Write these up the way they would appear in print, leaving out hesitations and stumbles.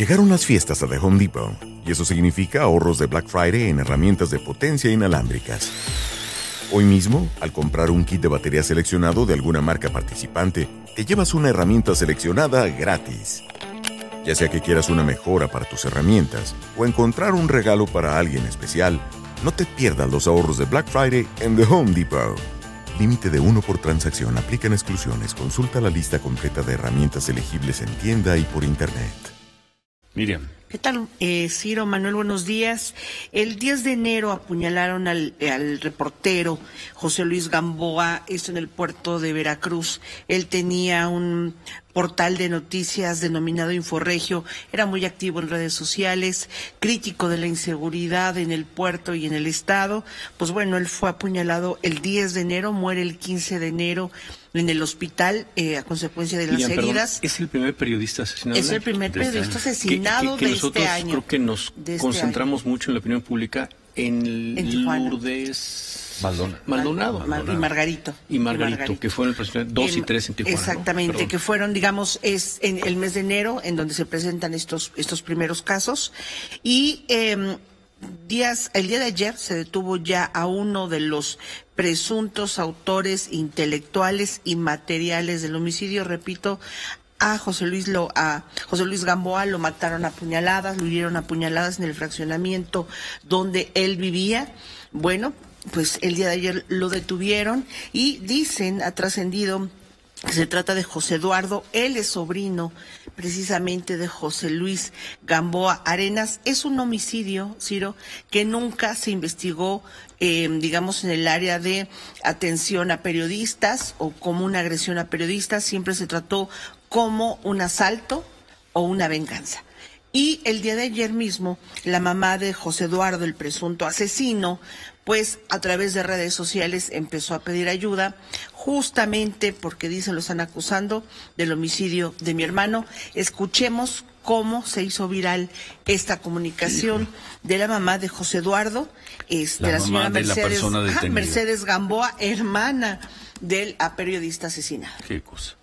Llegaron las fiestas a The Home Depot, y eso significa ahorros de Black Friday en herramientas de potencia inalámbricas. Hoy mismo, al comprar un kit de batería seleccionado de alguna marca participante, te llevas una herramienta seleccionada gratis. Ya sea que quieras una mejora para tus herramientas o encontrar un regalo para alguien especial, no te pierdas los ahorros de Black Friday en The Home Depot. Límite de 1 por transacción. Aplican exclusiones. Consulta la lista completa de herramientas elegibles en tienda y por internet. Miriam. ¿Qué tal, Ciro, Manuel? Buenos días. El 10 de enero apuñalaron al reportero José Luis Gamboa, esto en el puerto de Veracruz. Él tenía un portal de noticias denominado Inforregio, era muy activo en redes sociales, crítico de la inseguridad en el puerto y en el estado. Pues bueno, él fue apuñalado el 10 de enero, muere el 15 de enero en el hospital a consecuencia de las heridas. ¿Es el primer periodista asesinado? Es el primer periodista asesinado que de nosotros este año. Creo que nos concentramos mucho en la opinión pública en Lourdes Maldonado. Y Margarito. Y Margarito, que fueron el presidente 2 y 3 en Tijuana. Exactamente, ¿no? Que fueron, digamos, es en el mes de enero en donde se presentan estos primeros casos. Y el día de ayer se detuvo ya a uno de los presuntos autores intelectuales y materiales del homicidio, repito, a José Luis Gamboa lo mataron a puñaladas, lo hirieron a puñaladas en el fraccionamiento donde él vivía. Bueno, pues el día de ayer lo detuvieron y dicen, ha trascendido, que se trata de José Eduardo, él es sobrino precisamente de José Luis Gamboa Arenas. Es un homicidio, Ciro, que nunca se investigó, digamos, en el área de atención a periodistas o como una agresión a periodistas, siempre se trató como un asalto o una venganza. Y el día de ayer mismo, la mamá de José Eduardo, el presunto asesino, pues a través de redes sociales empezó a pedir ayuda, justamente porque dicen, lo están acusando del homicidio de mi hermano. Escuchemos cómo se hizo viral esta comunicación de la mamá de José Eduardo, de la señora Mercedes Gamboa, hermana del periodista asesinado. Qué cosa.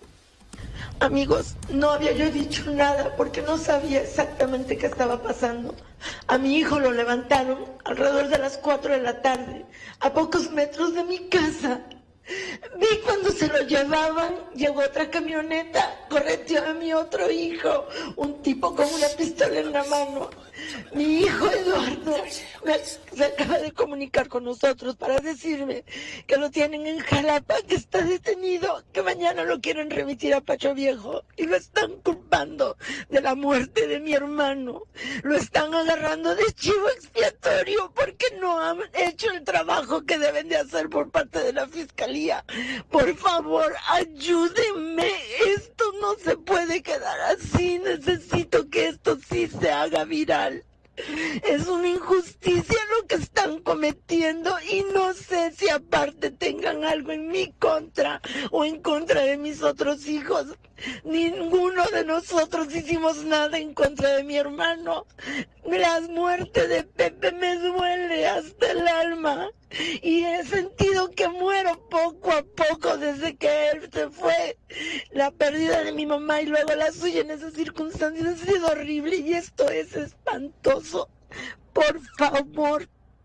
Amigos, no había yo dicho nada porque no sabía exactamente qué estaba pasando. A mi hijo lo levantaron alrededor de las 4 de la tarde, a pocos metros de mi casa. Vi cuando se lo llevaban, llegó otra camioneta, correteó a mi otro hijo, un tipo con una pistola en la mano. Mi hijo Eduardo se acaba de comunicar con nosotros para decirme que lo tienen en Jalapa, que está detenido, que mañana lo quieren remitir a Pacho Viejo y lo están culpando de la muerte de mi hermano. Lo están agarrando de chivo expiatorio porque no han hecho el trabajo que deben de hacer por parte de la fiscalía. Por favor, ayúdenme. Esto no se puede quedar así. Necesito que esto sí se haga viral. Es una injusticia lo que están cometiendo y no sé si aparte tengan algo en mi contra o en contra de mis otros hijos. Ninguno de nosotros hicimos nada en contra de mi hermano. La muerte de Pepe me duele hasta el alma y he sentido que muero poco a poco desde que él se fue. La pérdida de mi mamá y luego la suya en esas circunstancias ha sido horrible y esto es espantoso. Por favor,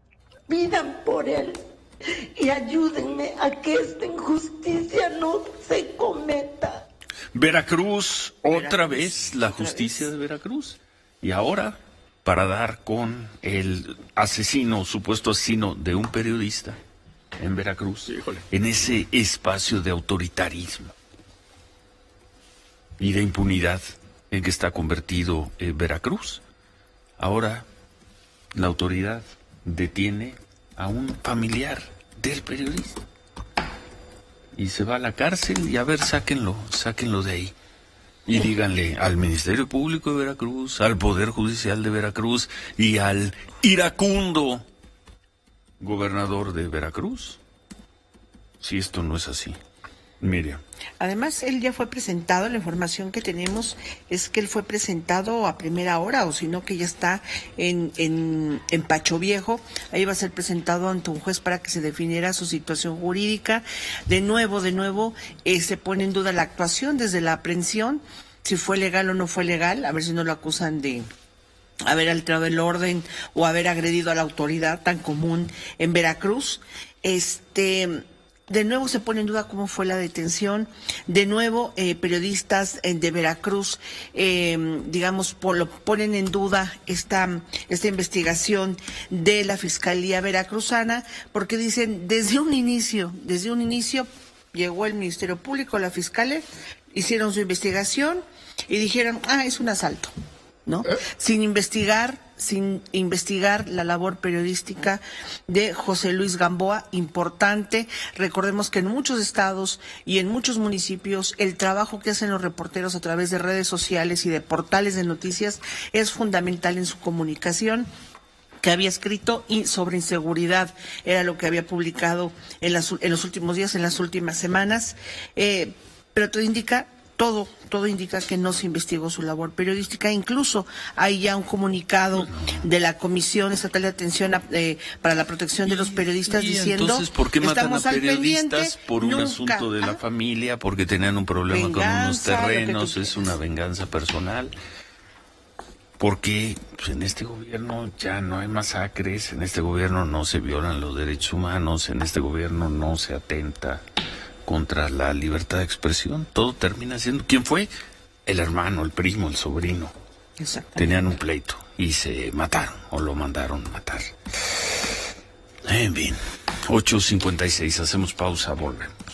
pidan por él y ayúdenme a que esta injusticia no se cometa. Veracruz, otra vez la justicia de Veracruz. Y ahora, para dar con el supuesto asesino de un periodista en Veracruz, en ese espacio de autoritarismo y de impunidad en que está convertido Veracruz. Ahora la autoridad detiene a un familiar del periodista y se va a la cárcel y a ver, sáquenlo de ahí. Y díganle al Ministerio Público de Veracruz, al Poder Judicial de Veracruz y al iracundo gobernador de Veracruz, si esto no es así. Miriam. Además, él ya fue presentado, la información que tenemos es que él fue presentado a primera hora, o si no que ya está en Pacho Viejo. Ahí va a ser presentado ante un juez para que se definiera su situación jurídica. De nuevo, se pone en duda la actuación desde la aprehensión si fue legal o no fue legal, a ver si no lo acusan de haber alterado el orden o haber agredido a la autoridad tan común en Veracruz. De nuevo se pone en duda cómo fue la detención. De nuevo, periodistas de Veracruz, lo ponen en duda esta investigación de la Fiscalía Veracruzana, porque dicen, desde un inicio llegó el Ministerio Público, la Fiscalía, hicieron su investigación y dijeron, es un asalto, ¿no? Sin investigar la labor periodística de José Luis Gamboa, importante. Recordemos que en muchos estados y en muchos municipios el trabajo que hacen los reporteros a través de redes sociales y de portales de noticias es fundamental en su comunicación, que había escrito sobre inseguridad, era lo que había publicado en los últimos días, en las últimas semanas, pero todo indica que no se investigó su labor periodística. Incluso hay ya un comunicado de la Comisión Estatal de Atención para la Protección de los Periodistas diciendo, entonces, ¿por qué matan a periodistas? Por un nunca, asunto de la familia, porque tenían un problema con unos terrenos, es una venganza personal. Porque en este gobierno ya no hay masacres, en este gobierno no se violan los derechos humanos, en este gobierno no se atenta contra la libertad de expresión. Todo termina siendo... ¿Quién fue? El hermano, el primo, el sobrino. Tenían un pleito y se mataron o lo mandaron matar. En fin, 8:56, hacemos pausa, volvemos.